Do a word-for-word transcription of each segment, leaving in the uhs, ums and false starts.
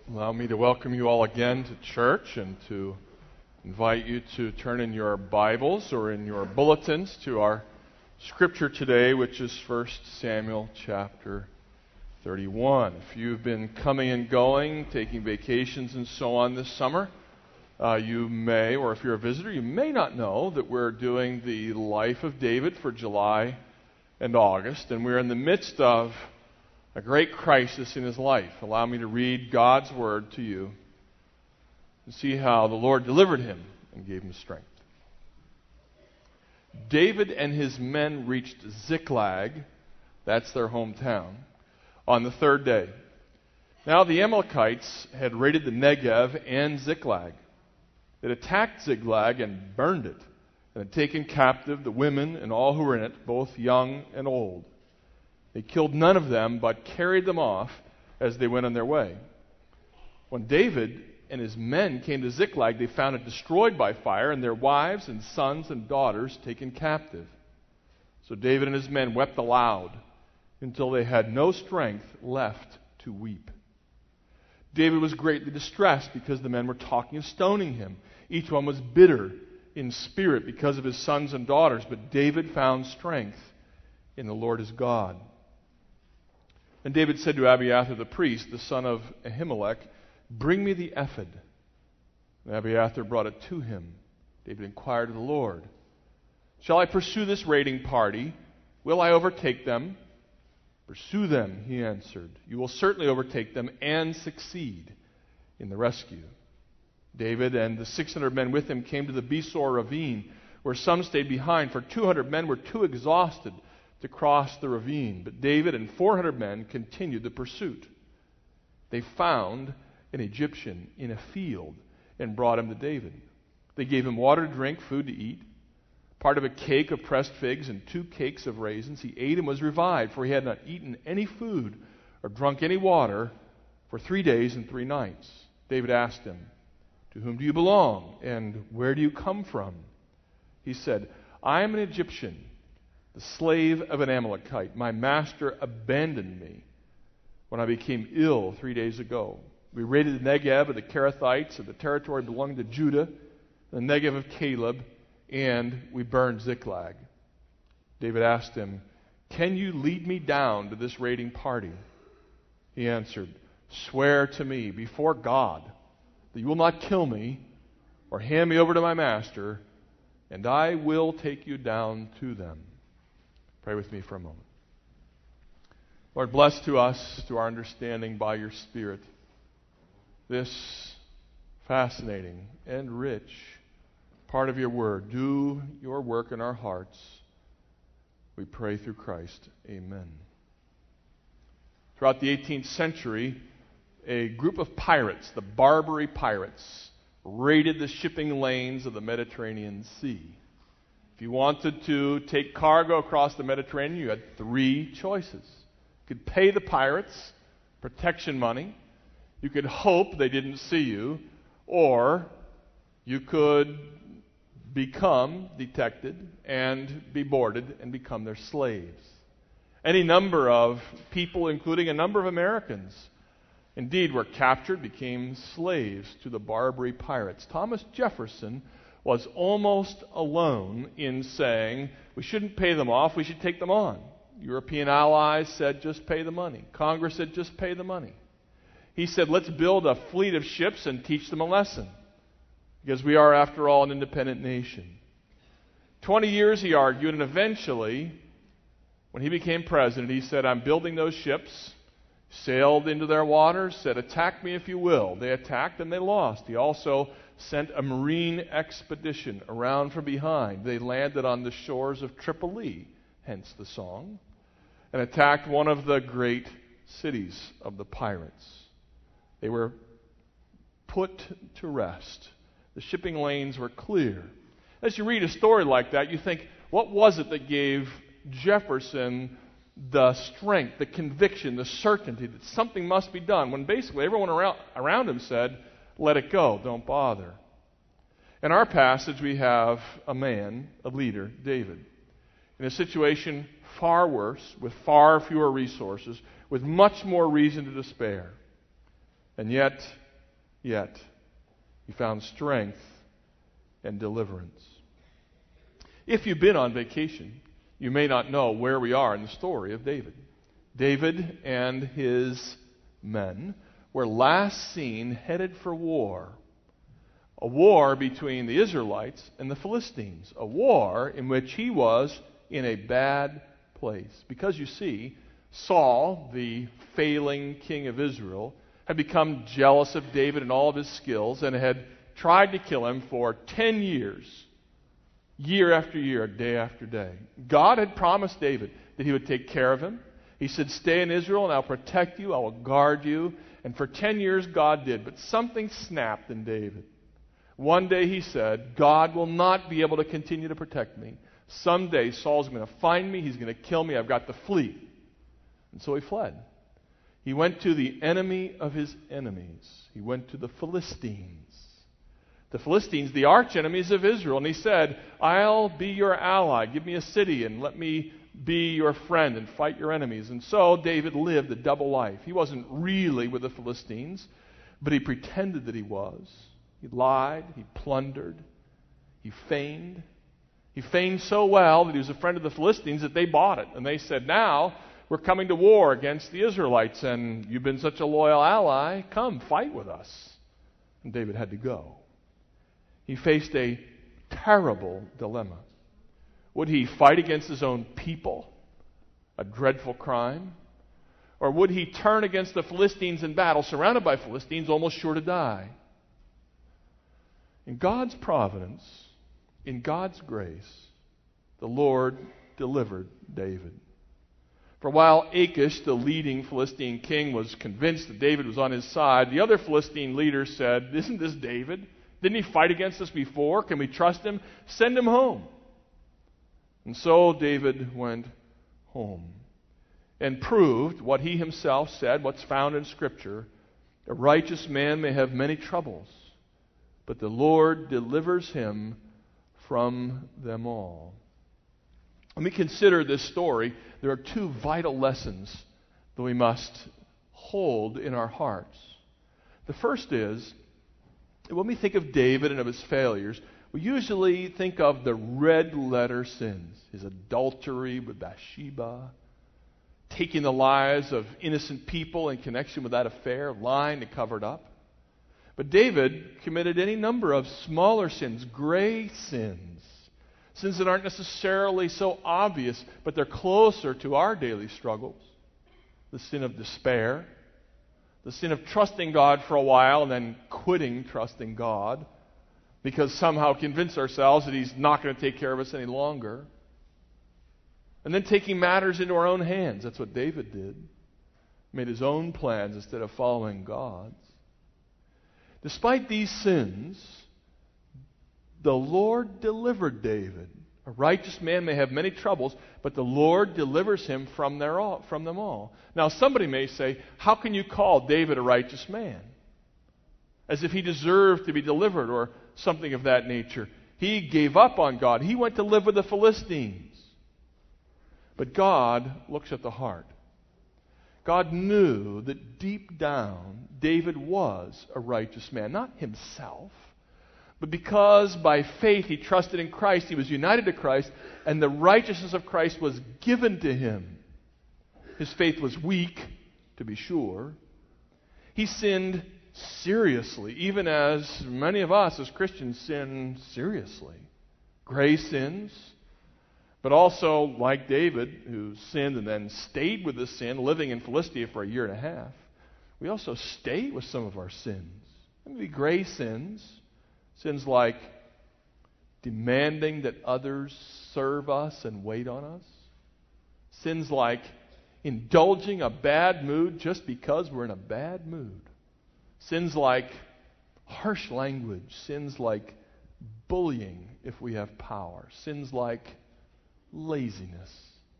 Allow me to welcome you all again to church and to invite you to turn in your Bibles or in your bulletins to our scripture today, which is First Samuel chapter thirty-one. If you've been coming and going, taking vacations and so on this summer, uh, you may, or if you're a visitor, you may not know that we're doing the life of David for July and August, and we're in the midst of a great crisis in his life. Allow me to read God's word to you and see how the Lord delivered him and gave him strength. David and his men reached Ziklag, that's their hometown, on the third day. Now the Amalekites had raided the Negev and Ziklag. They had attacked Ziklag and burned it, and had taken captive the women and all who were in it, both young and old. They killed none of them, but carried them off as they went on their way. When David and his men came to Ziklag, they found it destroyed by fire, and their wives and sons and daughters taken captive. So David and his men wept aloud until they had no strength left to weep. David was greatly distressed because the men were talking of stoning him. Each one was bitter in spirit because of his sons and daughters, but David found strength in the Lord his God. And David said to Abiathar the priest, the son of Ahimelech, "Bring me the ephod." And Abiathar brought it to him. David inquired of the Lord, "Shall I pursue this raiding party? Will I overtake them?" "Pursue them," he answered. "You will certainly overtake them and succeed in the rescue." David and the six hundred men with him came to the Besor ravine, where some stayed behind, for two hundred men were too exhausted to cross the ravine. But David and four hundred men continued the pursuit. They found an Egyptian in a field and brought him to David. They gave him water to drink, food to eat, part of a cake of pressed figs and two cakes of raisins. He ate and was revived, for he had not eaten any food or drunk any water for three days and three nights. David asked him, "To whom do you belong, and where do you come from?" He said, "I am an Egyptian, the slave of an Amalekite. My master abandoned me when I became ill three days ago. We raided the Negev of the Kerethites, of the territory belonging to Judah, the Negev of Caleb, and we burned Ziklag." David asked him, "Can you lead me down to this raiding party?" He answered, "Swear to me before God that you will not kill me or hand me over to my master, and I will take you down to them." Pray with me for a moment. Lord, bless to us, to our understanding by your Spirit, this fascinating and rich part of your word. Do your work in our hearts. We pray through Christ. Amen. Throughout the eighteenth century, a group of pirates, the Barbary pirates, raided the shipping lanes of the Mediterranean Sea. If you wanted to take cargo across the Mediterranean, you had three choices. You could pay the pirates protection money, you could hope they didn't see you, or you could become detected and be boarded and become their slaves. Any number of people, including a number of Americans, indeed were captured, became slaves to the Barbary pirates. Thomas Jefferson was almost alone in saying, we shouldn't pay them off, we should take them on. European allies said, just pay the money. Congress said, just pay the money. He said, let's build a fleet of ships and teach them a lesson, because we are, after all, an independent nation. Twenty years, he argued, and eventually, when he became president, he said, I'm building those ships, sailed into their waters, said, attack me if you will. They attacked and they lost. He also sent a marine expedition around from behind. They landed on the shores of Tripoli, hence the song, and attacked one of the great cities of the pirates. They were put to rest. The shipping lanes were clear. As you read a story like that, you think, what was it that gave Jefferson the strength, the conviction, the certainty that something must be done, when basically everyone around, around him said, let it go, don't bother. In our passage, we have a man, a leader, David, in a situation far worse, with far fewer resources, with much more reason to despair. And yet, yet, he found strength and deliverance. If you've been on vacation, you may not know where we are in the story of David. David and his men were last seen headed for war. A war between the Israelites and the Philistines. A war in which he was in a bad place. Because you see, Saul, the failing king of Israel, had become jealous of David and all of his skills and had tried to kill him for ten years. Year after year, day after day. God had promised David that he would take care of him. He said, stay in Israel and I'll protect you, I will guard you. And for ten years God did. But something snapped in David. One day he said, God will not be able to continue to protect me. Someday Saul's going to find me, he's going to kill me, I've got to flee. And so he fled. He went to the enemy of his enemies. He went to the Philistines. The Philistines, the arch enemies of Israel. And he said, I'll be your ally. Give me a city and let me be your friend and fight your enemies. And so David lived a double life. He wasn't really with the Philistines, but he pretended that he was. He lied. He plundered. He feigned. He feigned so well that he was a friend of the Philistines that they bought it. And they said, now we're coming to war against the Israelites, and you've been such a loyal ally. Come, fight with us. And David had to go. He faced a terrible dilemma. Would he fight against his own people, a dreadful crime? Or would he turn against the Philistines in battle, surrounded by Philistines, almost sure to die? In God's providence, in God's grace, the Lord delivered David. For while Achish, the leading Philistine king, was convinced that David was on his side, the other Philistine leaders said, isn't this David? Didn't he fight against us before? Can we trust him? Send him home. And so David went home and proved what he himself said, what's found in Scripture. A righteous man may have many troubles, but the Lord delivers him from them all. When we consider this story, there are two vital lessons that we must hold in our hearts. The first is, when we think of David and of his failures, we usually think of the red letter sins. His adultery with Bathsheba, taking the lives of innocent people in connection with that affair, lying to cover it up. But David committed any number of smaller sins, gray sins, sins that aren't necessarily so obvious, but they're closer to our daily struggles. The sin of despair, the sin of trusting God for a while and then quitting trusting God because somehow convince ourselves that He's not going to take care of us any longer. And then taking matters into our own hands. That's what David did. Made his own plans instead of following God's. Despite these sins, the Lord delivered David. A righteous man may have many troubles, but the Lord delivers him from, their all, from them all. Now, somebody may say, how can you call David a righteous man? As if he deserved to be delivered or something of that nature. He gave up on God. He went to live with the Philistines. But God looks at the heart. God knew that deep down, David was a righteous man. Not himself, but because by faith he trusted in Christ, he was united to Christ, and the righteousness of Christ was given to him. His faith was weak, to be sure. He sinned seriously, even as many of us as Christians sin seriously. Gray sins, but also like David, who sinned and then stayed with the sin, living in Philistia for a year and a half. We also stay with some of our sins. Maybe gray sins. Sins like demanding that others serve us and wait on us. Sins like indulging a bad mood just because we're in a bad mood. Sins like harsh language. Sins like bullying if we have power. Sins like laziness.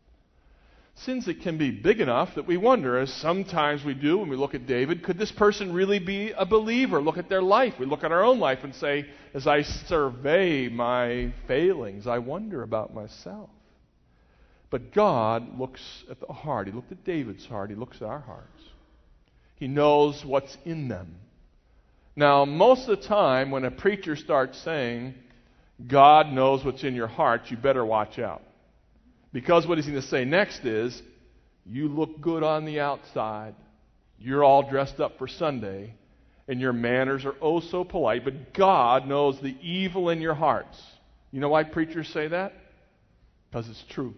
Sins that can be big enough that we wonder, as sometimes we do when we look at David, could this person really be a believer? Look at their life. We look at our own life and say, as I survey my failings, I wonder about myself. But God looks at the heart. He looked at David's heart. He looks at our hearts. He knows what's in them. Now, most of the time when a preacher starts saying, God knows what's in your heart, you better watch out. Because what he's going to say next is, you look good on the outside. You're all dressed up for Sunday, and your manners are oh so polite, but God knows the evil in your hearts. You know why preachers say that? Because it's true.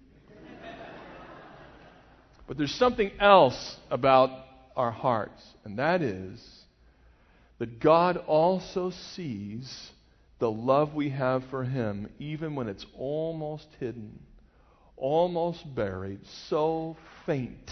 But there's something else about our hearts, and that is that God also sees the love we have for Him, even when it's almost hidden, almost buried, so faint.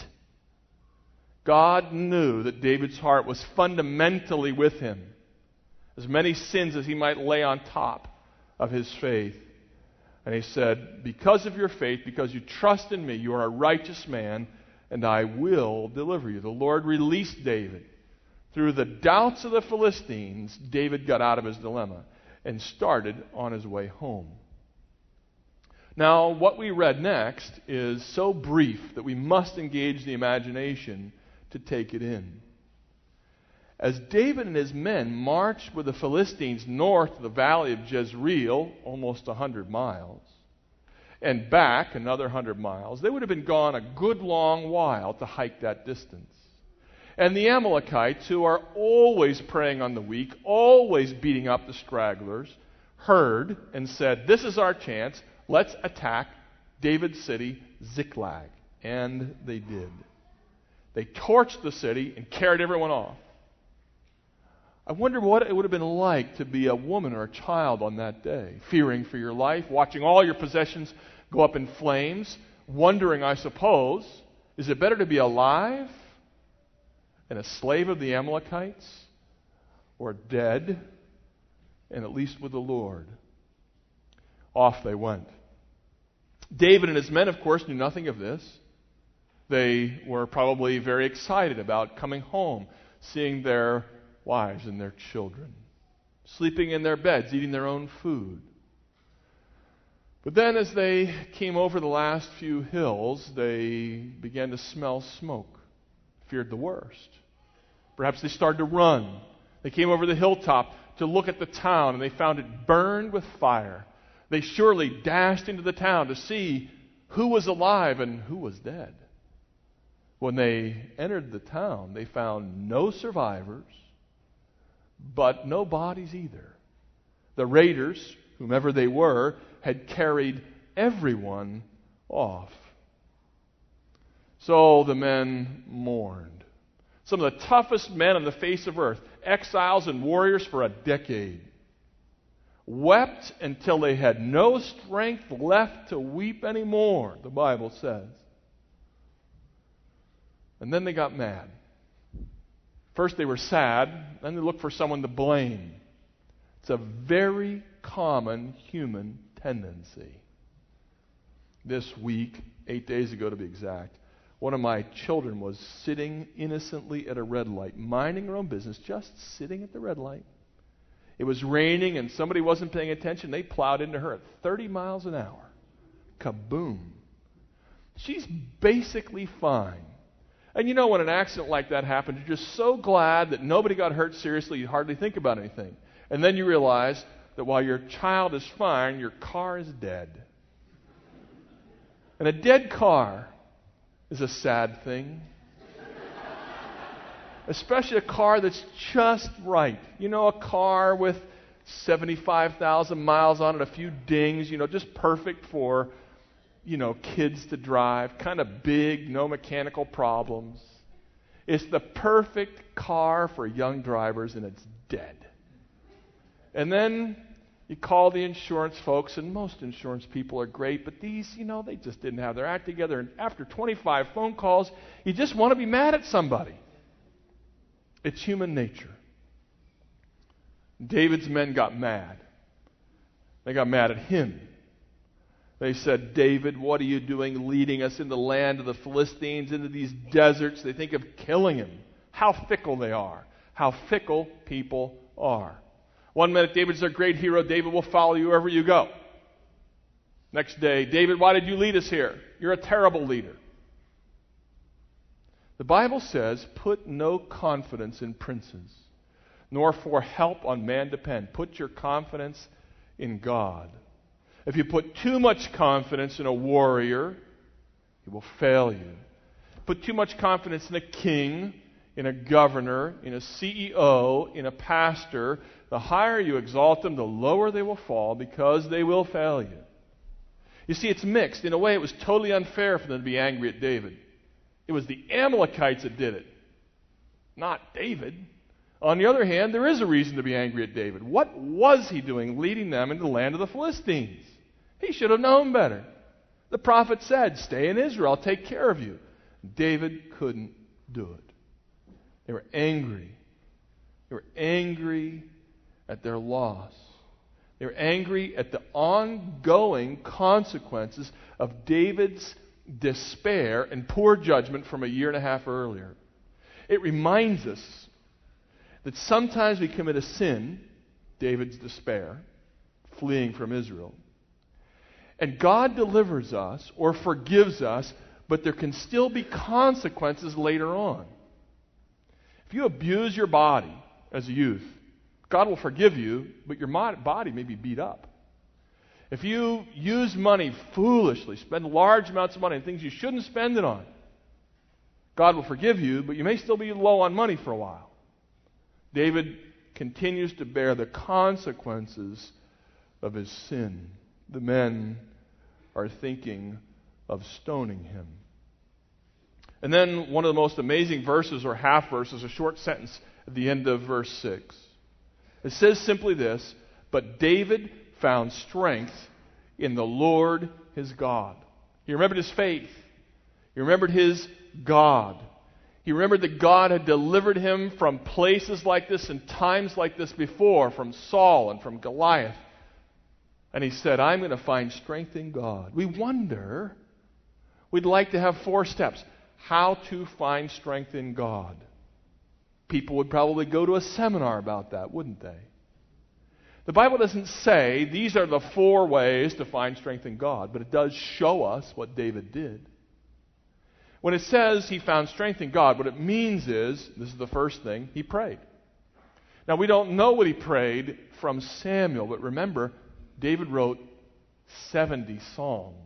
God knew that David's heart was fundamentally with Him. As many sins as he might lay on top of his faith. And He said, because of your faith, because you trust in me, you are a righteous man, and I will deliver you. The Lord released David. Through the doubts of the Philistines, David got out of his dilemma and started on his way home. Now, what we read next is so brief that we must engage the imagination to take it in. As David and his men marched with the Philistines north of the valley of Jezreel, almost a hundred miles, and back another hundred miles, they would have been gone a good long while to hike that distance. And the Amalekites, who are always preying on the weak, always beating up the stragglers, heard and said, this is our chance. Let's attack David's city, Ziklag. And they did. They torched the city and carried everyone off. I wonder what it would have been like to be a woman or a child on that day, fearing for your life, watching all your possessions go up in flames, wondering, I suppose, is it better to be alive and a slave of the Amalekites, or dead and at least with the Lord? Off they went. David and his men, of course, knew nothing of this. They were probably very excited about coming home, seeing their wives and their children, sleeping in their beds, eating their own food. But then as they came over the last few hills, they began to smell smoke, feared the worst. Perhaps they started to run. They came over the hilltop to look at the town, and they found it burned with fire. They surely dashed into the town to see who was alive and who was dead. When they entered the town, they found no survivors, but no bodies either. The raiders, whomever they were, had carried everyone off. So the men mourned. Some of the toughest men on the face of earth, exiles and warriors for a decade, wept until they had no strength left to weep anymore, the Bible says. And then they got mad. First they were sad, then they looked for someone to blame. It's a very common human tendency. This week, eight days ago to be exact, one of my children was sitting innocently at a red light, minding her own business, just sitting at the red light. It was raining and somebody wasn't paying attention. They plowed into her at thirty miles an hour. Kaboom. She's basically fine. And you know, when an accident like that happens, you're just so glad that nobody got hurt seriously, you hardly think about anything. And then you realize that while your child is fine, your car is dead. And a dead car is a sad thing. Especially a car that's just right. You know, a car with seventy-five thousand miles on it, a few dings, you know, just perfect for, you know, kids to drive, kind of big, no mechanical problems. It's the perfect car for young drivers, and it's dead. And then you call the insurance folks, and most insurance people are great, but these, you know, they just didn't have their act together. And after twenty-five phone calls, you just want to be mad at somebody. It's human nature. David's men got mad. They got mad at him. They said, David, what are you doing leading us in the land of the Philistines, into these deserts? They think of killing him. How fickle they are. How fickle people are. One minute, David's their great hero. David will follow you wherever you go. Next day, David, why did you lead us here? You're a terrible leader. The Bible says, put no confidence in princes, nor for help on man depend. Put your confidence in God. If you put too much confidence in a warrior, he will fail you. Put too much confidence in a king, in a governor, in a C E O, in a pastor, the higher you exalt them, the lower they will fall because they will fail you. You see, it's mixed. In a way, it was totally unfair for them to be angry at David. It was the Amalekites that did it, not David. On the other hand, there is a reason to be angry at David. What was he doing leading them into the land of the Philistines? He should have known better. The prophet said, stay in Israel, I'll take care of you. David couldn't do it. They were angry. They were angry at their loss. They were angry at the ongoing consequences of David's despair and poor judgment from a year and a half earlier. It reminds us that sometimes we commit a sin, David's despair, fleeing from Israel, and God delivers us or forgives us, but there can still be consequences later on. If you abuse your body as a youth, God will forgive you, but your body may be beat up. If you use money foolishly, spend large amounts of money on things you shouldn't spend it on, God will forgive you, but you may still be low on money for a while. David continues to bear the consequences of his sin. The men are thinking of stoning him. And then one of the most amazing verses, or half verses, a short sentence at the end of verse six. It says simply this, but David found strength in the Lord his God. He remembered his faith. He remembered his God. He remembered that God had delivered him from places like this and times like this before, from Saul and from Goliath. And he said, I'm going to find strength in God. We wonder, we'd like to have four steps. How to find strength in God. People would probably go to a seminar about that, wouldn't they? The Bible doesn't say these are the four ways to find strength in God, but it does show us what David did. When it says he found strength in God, what it means is, this is the first thing, he prayed. Now, we don't know what he prayed from Samuel, but remember, David wrote seventy psalms.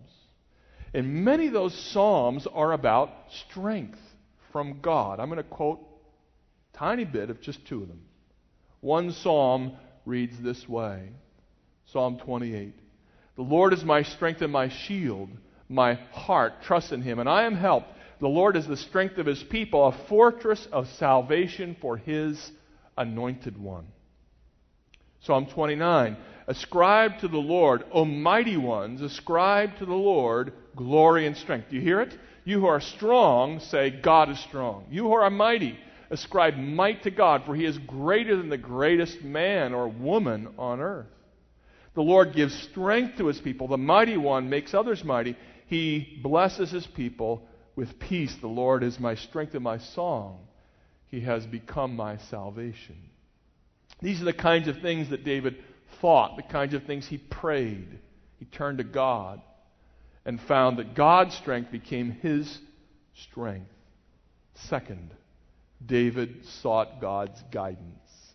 And many of those psalms are about strength from God. I'm going to quote a tiny bit of just two of them. One psalm reads this way, Psalm twenty-eight. The Lord is my strength and my shield. My heart trusts in him, and I am helped. The Lord is the strength of his people, a fortress of salvation for his anointed one. Psalm twenty-nine. Ascribe to the Lord, O mighty ones, ascribe to the Lord glory and strength. Do you hear it? You who are strong, say, God is strong. You who are mighty, ascribe might to God, for he is greater than the greatest man or woman on earth. The Lord gives strength to his people. The mighty one makes others mighty. He blesses his people with peace. The Lord is my strength and my song. He has become my salvation. These are the kinds of things that David thought, the kinds of things he prayed. He turned to God and found that God's strength became his strength. Second, David sought God's guidance.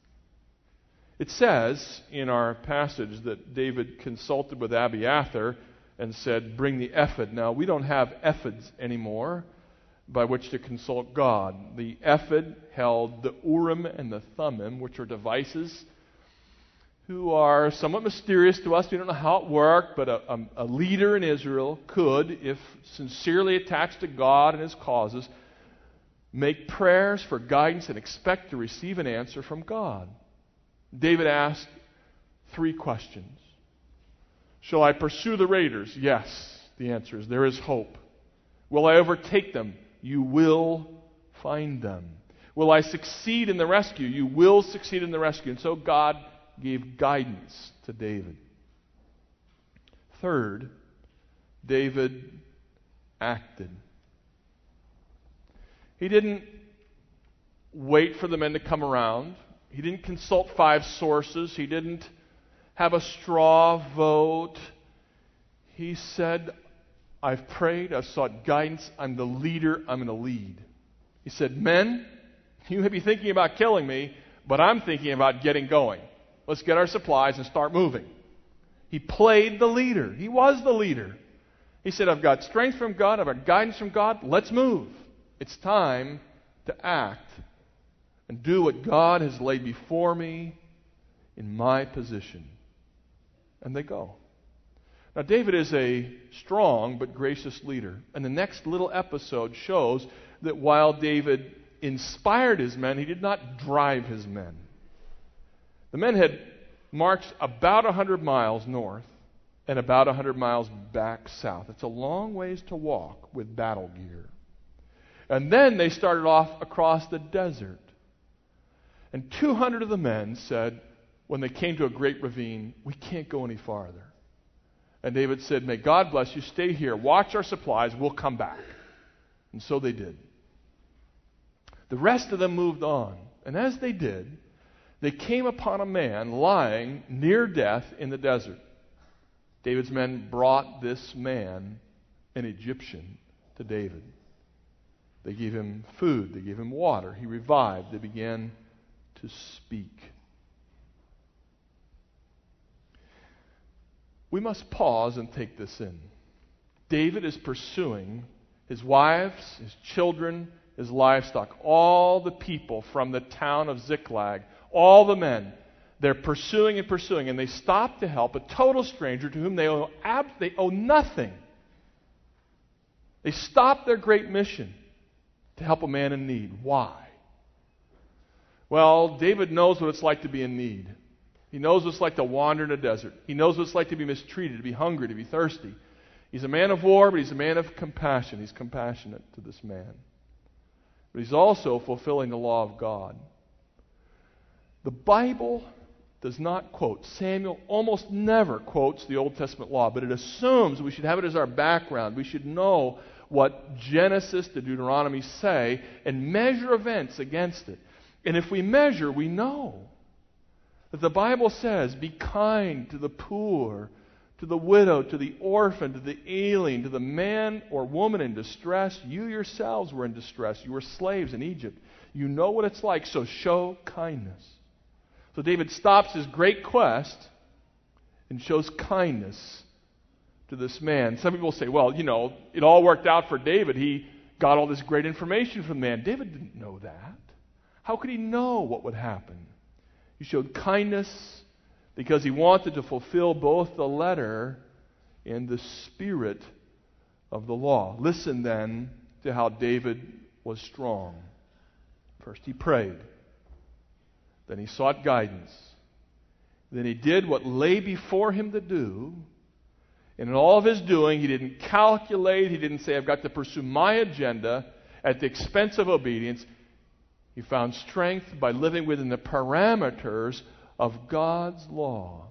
It says in our passage that David consulted with Abiathar and said, bring the ephod. Now, we don't have ephods anymore by which to consult God. The ephod held the Urim and the Thummim, which are devices who are somewhat mysterious to us. We don't know how it worked, but a, a, a leader in Israel could, if sincerely attached to God and his causes, make prayers for guidance and expect to receive an answer from God. David asked three questions. Shall I pursue the raiders? Yes. The answer is there is hope. Will I overtake them? You will find them. Will I succeed in the rescue? You will succeed in the rescue. And so God gave guidance to David. Third, David acted. He didn't wait for the men to come around. He didn't consult five sources. He didn't have a straw vote. He said, I've prayed, I've sought guidance, I'm the leader, I'm going to lead. He said, men, you may be thinking about killing me, but I'm thinking about getting going. Let's get our supplies and start moving. He played the leader. He was the leader. He said, I've got strength from God. I've got guidance from God. Let's move. It's time to act and do what God has laid before me in my position. And they go. Now, David is a strong but gracious leader. And the next little episode shows that while David inspired his men, he did not drive his men. The men had marched about one hundred miles north and about one hundred miles back south. It's a long ways to walk with battle gear. And then they started off across the desert. And two hundred of the men said, when they came to a great ravine, we can't go any farther. And David said, may God bless you, stay here, watch our supplies, we'll come back. And so they did. The rest of them moved on. And as they did, they came upon a man lying near death in the desert. David's men brought this man, an Egyptian, to David. They gave him food, they gave him water. He revived. They began to speak. We must pause and take this in. David is pursuing his wives, his children, his livestock, all the people from the town of Ziklag, all the men. They're pursuing and pursuing, and they stop to help a total stranger to whom they owe, ab- they owe nothing. They stop their great mission to help a man in need. Why? Well, David knows what it's like to be in need. He knows what it's like to wander in a desert. He knows what it's like to be mistreated, to be hungry, to be thirsty. He's a man of war, but he's a man of compassion. He's compassionate to this man. But he's also fulfilling the law of God. The Bible does not quote. Samuel almost never quotes the Old Testament law, but it assumes we should have it as our background. We should know what Genesis to Deuteronomy say and measure events against it. And if we measure, we know that the Bible says, be kind to the poor, to the widow, to the orphan, to the alien, to the man or woman in distress. You yourselves were in distress. You were slaves in Egypt. You know what it's like, so show kindness. So David stops his great quest and shows kindness to this man. Some people say, well, you know, it all worked out for David. He got all this great information from the man. David didn't know that. How could he know what would happen? He showed kindness because he wanted to fulfill both the letter and the spirit of the law. Listen then to how David was strong. First he prayed. Then he sought guidance. Then he did what lay before him to do. And in all of his doing, he didn't calculate. He didn't say, I've got to pursue my agenda at the expense of obedience. He found strength by living within the parameters of God's law.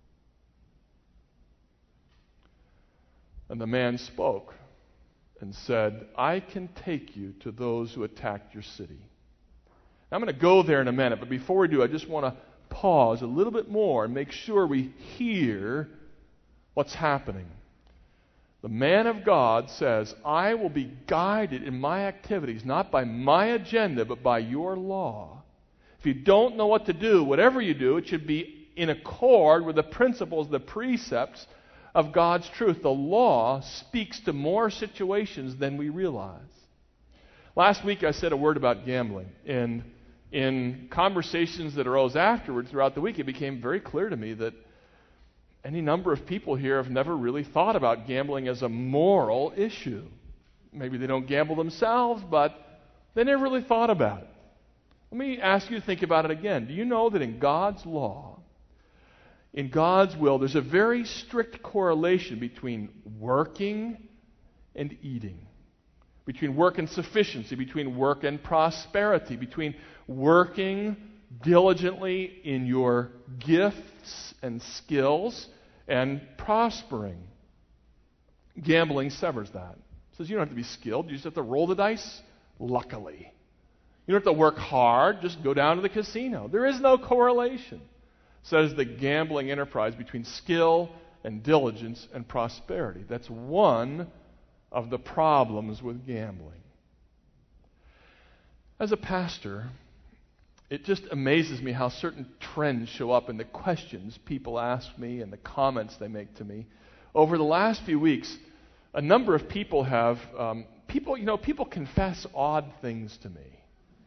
And the man spoke and said, I can take you to those who attacked your city. Now, I'm going to go there in a minute, but before we do, I just want to pause a little bit more and make sure we hear what's happening. The man of God says, I will be guided in my activities, not by my agenda, but by your law. If you don't know what to do, whatever you do, it should be in accord with the principles, the precepts of God's truth. The law speaks to more situations than we realize. Last week I said a word about gambling, and in conversations that arose afterward throughout the week, it became very clear to me that any number of people here have never really thought about gambling as a moral issue. Maybe they don't gamble themselves, but they never really thought about it. Let me ask you to think about it again. Do you know that in God's law, in God's will, there's a very strict correlation between working and eating, between work and sufficiency, between work and prosperity, between working diligently in your gifts and skills and prospering. Gambling severs that. It says you don't have to be skilled, you just have to roll the dice luckily. You don't have to work hard, just go down to the casino. There is no correlation, says the gambling enterprise, between skill and diligence and prosperity. That's one of the problems with gambling. As a pastor, it just amazes me how certain trends show up in the questions people ask me and the comments they make to me. Over the last few weeks, a number of people have, um, people, you know, people confess odd things to me.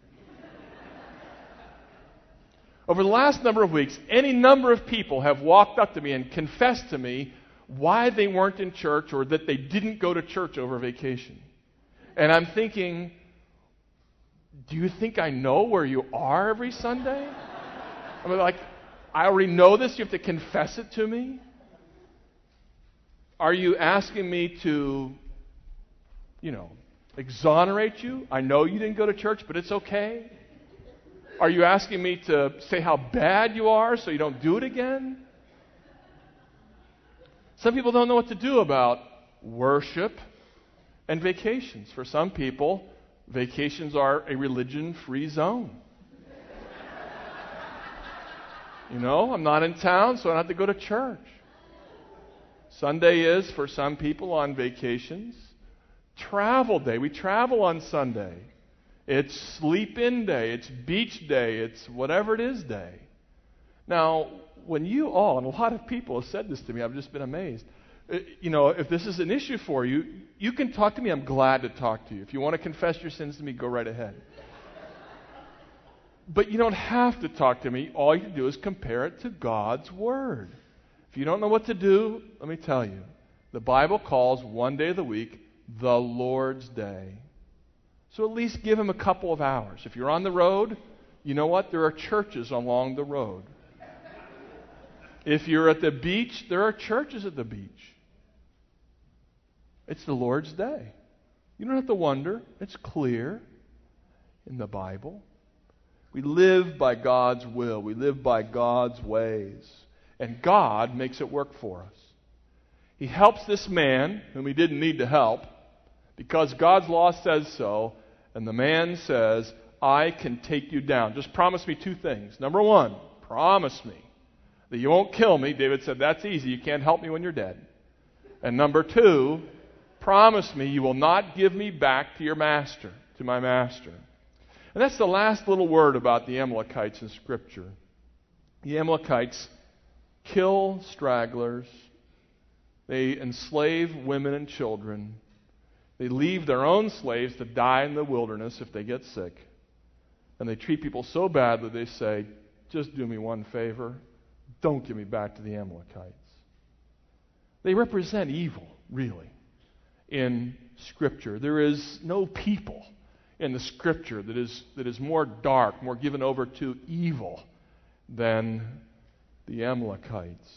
Over the last number of weeks, any number of people have walked up to me and confessed to me why they weren't in church or that they didn't go to church over vacation. And I'm thinking, do you think I know where you are every Sunday? I mean, like, I already know this. You have to confess it to me? Are you asking me to, you know, exonerate you? I know you didn't go to church, but it's okay. Are you asking me to say how bad you are so you don't do it again? Some people don't know what to do about worship and vacations. For some people, vacations are a religion-free zone. You know, I'm not in town, so I don't have to go to church. Sunday is, for some people on vacations, travel day. We travel on Sunday. It's sleep-in day. It's beach day. It's whatever it is day. Now, when you all, and a lot of people have said this to me, I've just been amazed. You know, if this is an issue for you, you can talk to me. I'm glad to talk to you. If you want to confess your sins to me, go right ahead. But you don't have to talk to me. All you do is compare it to God's Word. If you don't know what to do, let me tell you. The Bible calls one day of the week the Lord's Day. So at least give Him a couple of hours. If you're on the road, you know what? There are churches along the road. If you're at the beach, there are churches at the beach. It's the Lord's Day. You don't have to wonder. It's clear in the Bible. We live by God's will. We live by God's ways. And God makes it work for us. He helps this man, whom he didn't need to help, because God's law says so, and the man says, I can take you down. Just promise me two things. Number one, promise me that you won't kill me. David said, that's easy. You can't help me when you're dead. And number two, promise me you will not give me back to your master, to my master. And that's the last little word about the Amalekites in Scripture. The Amalekites kill stragglers. They enslave women and children. They leave their own slaves to die in the wilderness if they get sick. And they treat people so badly they say, just do me one favor. Don't give me back to the Amalekites. They represent evil, really, in Scripture. There is no people in the Scripture that is, that is more dark, more given over to evil than the Amalekites.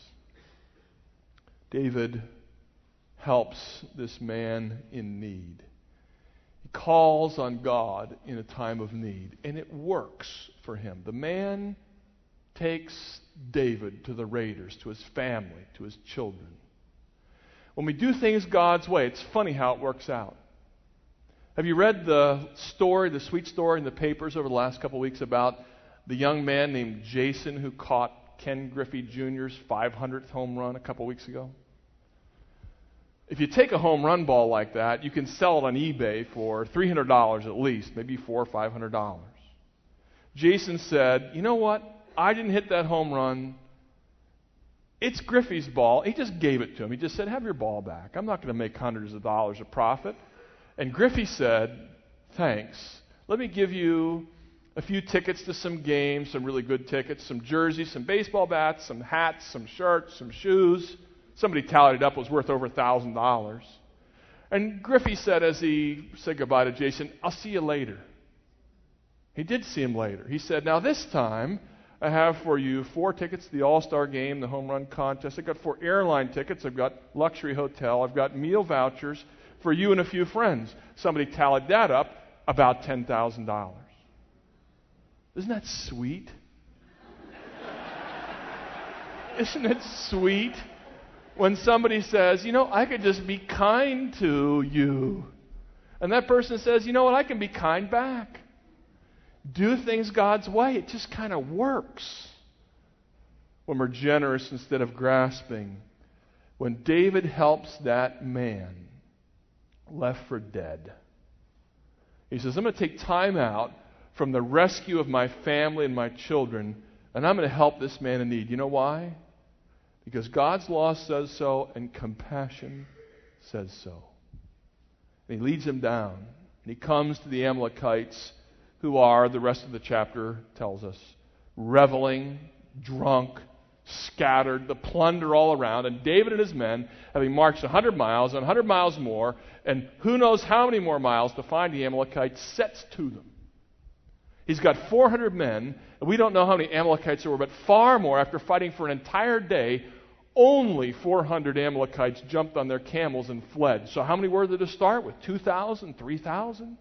David helps this man in need. He calls on God in a time of need, and it works for him. The man takes David to the raiders, to his family, to his children. When we do things God's way, it's funny how it works out. Have you read the story, the sweet story in the papers over the last couple of weeks about the young man named Jason who caught Ken Griffey Junior's five hundredth home run a couple of weeks ago? If you take a home run ball like that, you can sell it on eBay for three hundred dollars at least, maybe four hundred dollars or five hundred dollars. Jason said, you know what? I didn't hit that home run. It's Griffey's ball. He just gave it to him. He just said, have your ball back. I'm not going to make hundreds of dollars of profit. And Griffey said, thanks. Let me give you a few tickets to some games, some really good tickets, some jerseys, some baseball bats, some hats, some shirts, some shoes. Somebody tallied it up, it was worth over one thousand dollars. And Griffey said as he said goodbye to Jason, I'll see you later. He did see him later. He said, now this time I have for you four tickets to the All-Star Game, the home run contest. I've got four airline tickets. I've got luxury hotel. I've got meal vouchers for you and a few friends. Somebody tallied that up, about ten thousand dollars. Isn't that sweet? Isn't it sweet when somebody says, you know, I could just be kind to you. And that person says, you know what, I can be kind back. Do things God's way. It just kind of works when we're generous instead of grasping. When David helps that man left for dead, he says, I'm going to take time out from the rescue of my family and my children, and I'm going to help this man in need. You know why? Because God's law says so, and compassion says so. And he leads him down, and he comes to the Amalekites, who are, the rest of the chapter tells us, reveling, drunk, scattered, the plunder all around. And David and his men, having marched one hundred miles, and one hundred miles more, and who knows how many more miles to find the Amalekites, sets to them. He's got four hundred men, and we don't know how many Amalekites there were, but far more. After fighting for an entire day, only four hundred Amalekites jumped on their camels and fled. So how many were there to start with? two thousand? three thousand?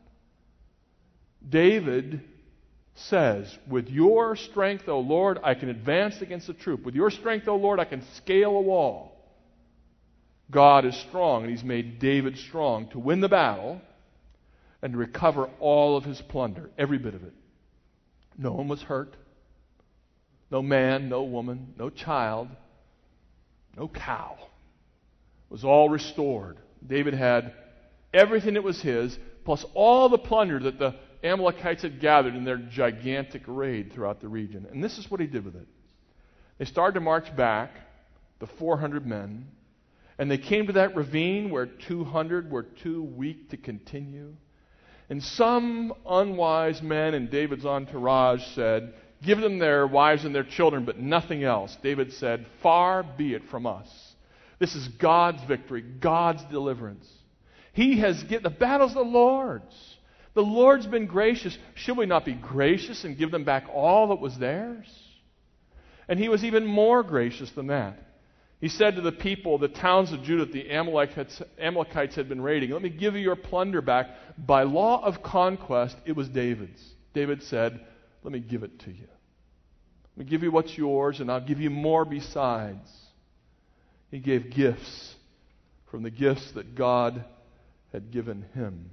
David says, with your strength, O Lord, I can advance against the troop. With your strength, O Lord, I can scale a wall. God is strong, and he's made David strong to win the battle and to recover all of his plunder, every bit of it. No one was hurt. No man, no woman, no child, no cow. It was all restored. David had everything that was his, plus all the plunder that the Amalekites had gathered in their gigantic raid throughout the region. And this is what he did with it. They started to march back, the four hundred men, and they came to that ravine where two hundred were too weak to continue. And some unwise men in David's entourage said, give them their wives and their children, but nothing else. David said, far be it from us. This is God's victory, God's deliverance. He has get the battle's the Lord's. The Lord's been gracious. Should we not be gracious and give them back all that was theirs? And he was even more gracious than that. He said to the people, the towns of Judah, the Amalekites, Amalekites had been raiding, let me give you your plunder back. By law of conquest, it was David's. David said, let me give it to you. Let me give you what's yours, and I'll give you more besides. He gave gifts from the gifts that God had given him.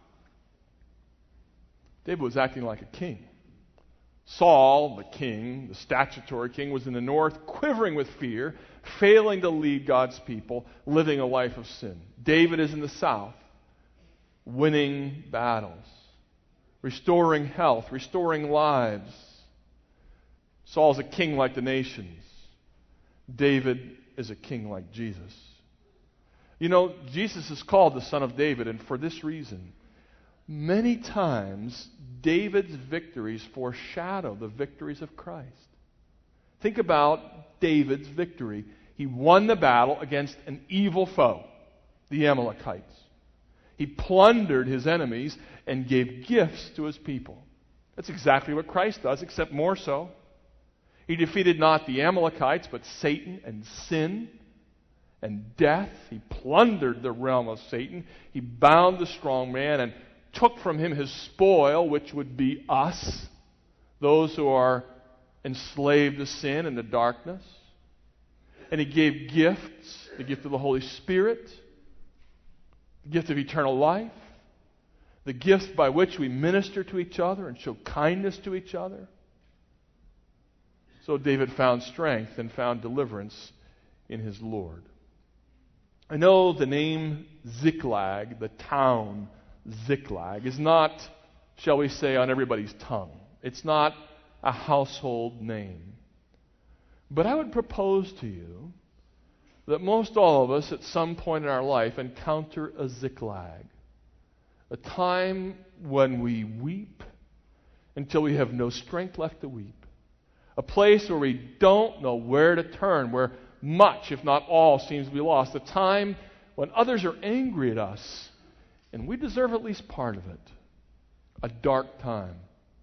David was acting like a king. Saul, the king, the statutory king, was in the north, quivering with fear, failing to lead God's people, living a life of sin. David is in the south, winning battles, restoring health, restoring lives. Saul's a king like the nations. David is a king like Jesus. You know, Jesus is called the Son of David, and for this reason. Many times, David's victories foreshadow the victories of Christ. Think about David's victory. He won the battle against an evil foe, the Amalekites. He plundered his enemies and gave gifts to his people. That's exactly what Christ does, except more so. He defeated not the Amalekites, but Satan and sin and death. He plundered the realm of Satan. He bound the strong man and took from him his spoil, which would be us, those who are enslaved to sin and to darkness. And he gave gifts, the gift of the Holy Spirit, the gift of eternal life, the gifts by which we minister to each other and show kindness to each other. So David found strength and found deliverance in his Lord. I know the name Ziklag, the town Ziklag, is not, shall we say, on everybody's tongue. It's not a household name. But I would propose to you that most all of us at some point in our life encounter a Ziklag, a time when we weep until we have no strength left to weep, a place where we don't know where to turn, where much, if not all, seems to be lost, a time when others are angry at us, and we deserve at least part of it. A dark time.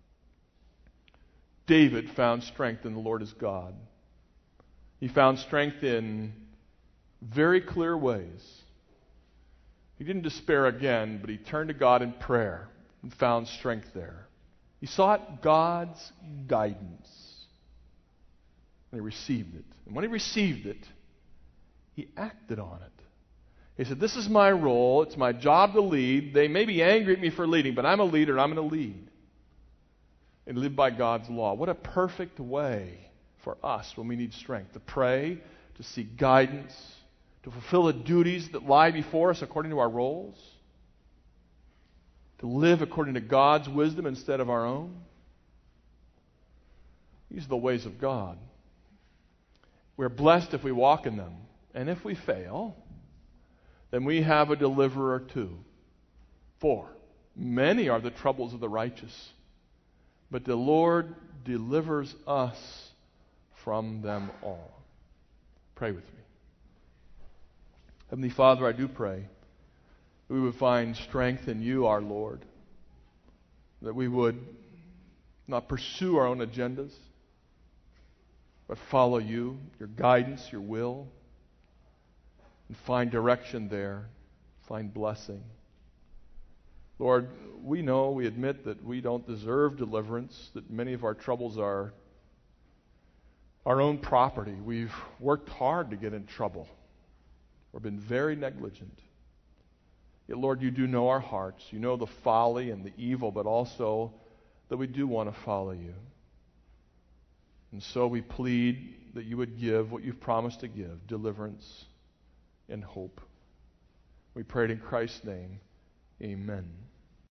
David found strength in the Lord his God. He found strength in very clear ways. He didn't despair again, but he turned to God in prayer and found strength there. He sought God's guidance, and he received it. And when he received it, he acted on it. He said, this is my role. It's my job to lead. They may be angry at me for leading, but I'm a leader and I'm going to lead. And live by God's law. What a perfect way for us when we need strength. To pray, to seek guidance, to fulfill the duties that lie before us according to our roles. To live according to God's wisdom instead of our own. These are the ways of God. We're blessed if we walk in them. And if we fail, then we have a deliverer too. For many are the troubles of the righteous, but the Lord delivers us from them all. Pray with me. Heavenly Father, I do pray that we would find strength in you, our Lord, that we would not pursue our own agendas, but follow you, your guidance, your will, and find direction there, find blessing. Lord, we know, we admit that we don't deserve deliverance, that many of our troubles are our own property. We've worked hard to get in trouble or been very negligent. Yet, Lord, you do know our hearts. You know the folly and the evil, but also that we do want to follow you. And so we plead that you would give what you've promised to give, deliverance and hope. We pray it in Christ's name. Amen.